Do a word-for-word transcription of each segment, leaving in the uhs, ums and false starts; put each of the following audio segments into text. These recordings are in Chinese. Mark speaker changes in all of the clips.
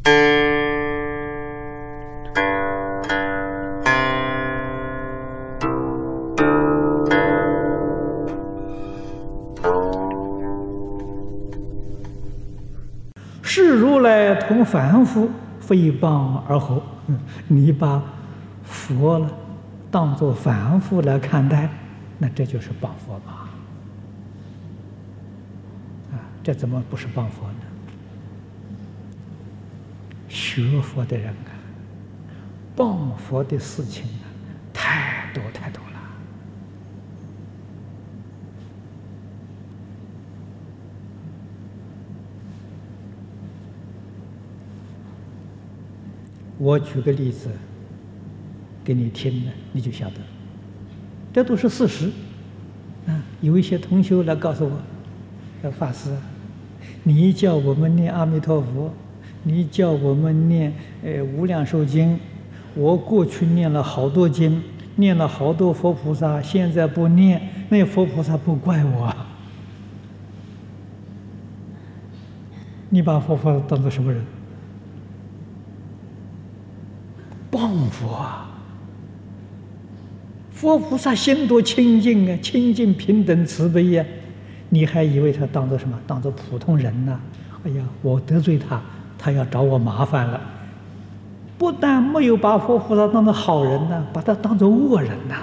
Speaker 1: 是如来同凡夫非谤而合。嗯，你把佛了当作凡夫来看待，那这就是谤佛嘛？啊，这怎么不是谤佛呢？学佛的人啊，谤佛的事情啊，太多太多了。我举个例子给你听了，你就晓得，这都是事实。啊，有一些同修来告诉我，说法师，你叫我们念阿弥陀佛，你叫我们念呃无量寿经，我过去念了好多经，念了好多佛菩萨，现在不念，那佛菩萨不怪我。你把佛菩萨当作什么人？谤佛啊！佛菩萨心多清净啊，清净平等慈悲呀、啊，你还以为他当作什么？当作普通人呢、啊？哎呀，我得罪他，他要找我麻烦了。不但没有把佛菩萨当作好人呢、啊，把他当作恶人呐、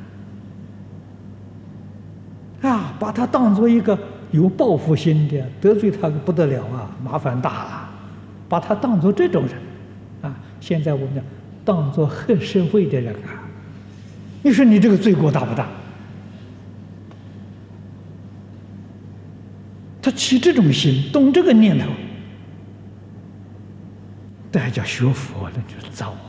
Speaker 1: 啊！啊，把他当作一个有报复心的，得罪他不得了啊，麻烦大了。把他当作这种人啊！现在我们讲。当作黑社会的人啊，你说你这个罪过大不大？他起这种心，动这个念头，这还叫学佛，那就糟了。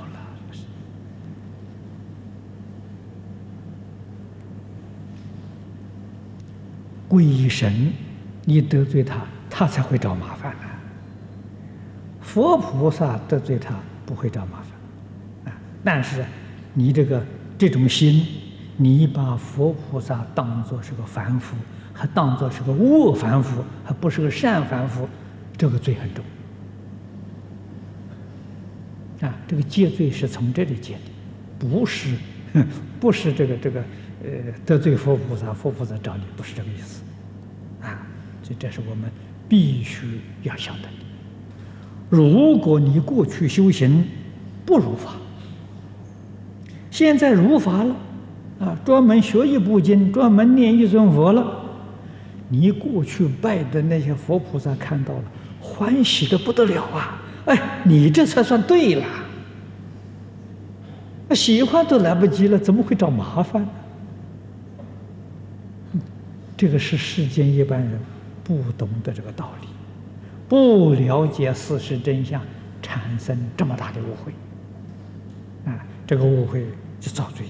Speaker 1: 皈依神，你得罪他，他才会找麻烦呢、啊。佛菩萨得罪他，不会找麻烦。但是，你这个这种心，你把佛菩萨当作是个凡夫，还当作是个恶凡夫，还不是个善凡夫，这个罪很重。啊，这个戒罪是从这里戒的，不是不是这个这个呃得罪佛菩萨，佛菩萨找你，不是这个意思。啊，这这是我们必须要晓得的。如果你过去修行不如法，现在如法了，啊，专门学一部经，专门念一尊佛了。你过去拜的那些佛菩萨看到了，欢喜的不得了啊！哎，你这才算对了。喜欢都来不及了，怎么会找麻烦呢？这个是世间一般人不懂得这个道理，不了解事实真相，产生这么大的误会。啊，这个误会就造罪业。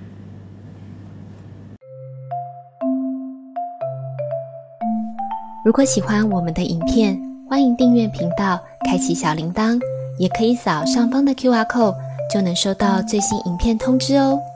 Speaker 2: 如果喜欢我们的影片，欢迎订阅频道，开启小铃铛，也可以扫上方的 Q R code， 就能收到最新影片通知哦。